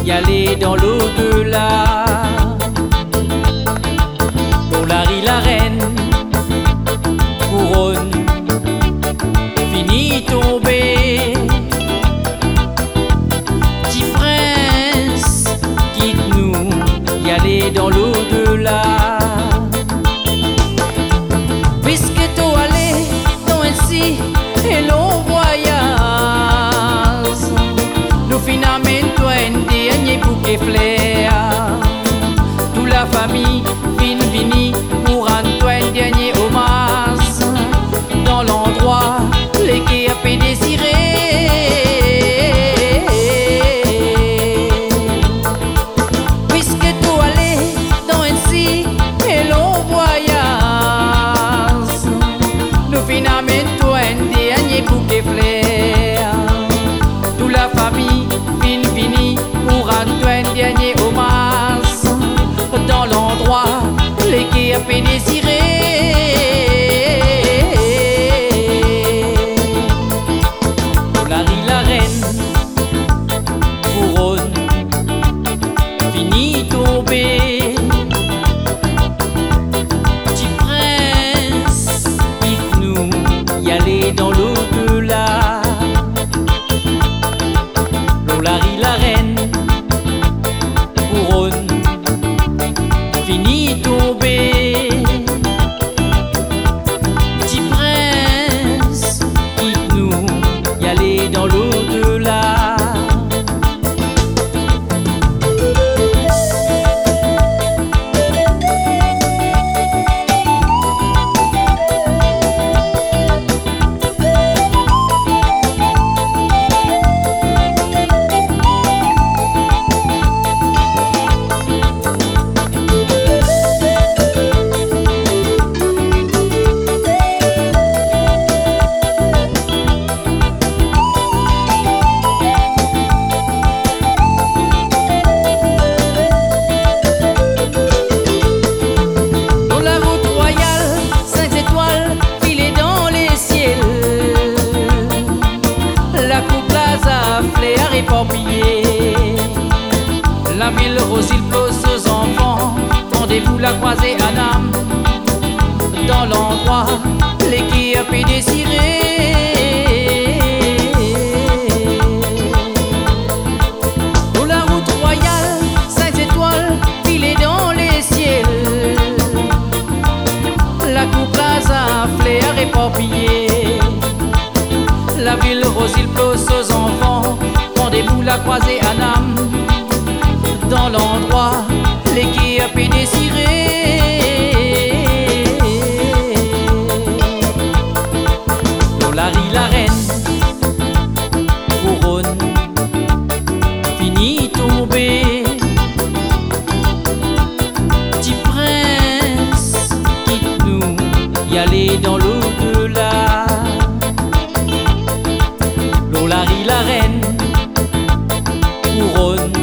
y aller dans l'au-delà. Lolari la reine, couronne, fini tombé. Petit prince, quitte-nous, y aller dans l'au-delà. Puisque t'es allé dans ainsi et l'on voyage, nous finalement toi un dernier bouquet flair. Toute la famille vini pour rendre toi un dernier hommage dans l'endroit les qui a pu désirer. Puisque t'es allé dans ainsi et l'on voyage, nous finalement toi un dernier bouquet flair. Toute la famille vini pour rendre toi un dernier hommage dans l'endroit les qui a pu désirer. Lolari la reine, couronne, fini tombé. Petit prince, quitte-nous, y aller dans l'au-delà. Lolari la reine, couronne, fini tombé. Petit prince, quitte-nous, y aller dans l'au-delà. La ville rose, il pose aux enfants. Rendez-vous la croisée à Nam, dans l'endroit les qui a pu désirer. Pour la route royale, 5 étoiles filées dans les ciels. La coupe plaza, fleurs éparpillées. La ville rose, il pose aux enfants. Rendez-vous la croisée à Nam, dans l'endroit les qui a pu désirer. Lolari la reine, couronne, fini tombé. Petit prince, quitte-nous, y aller dans l'au-delà. Lolari la reine, couronne,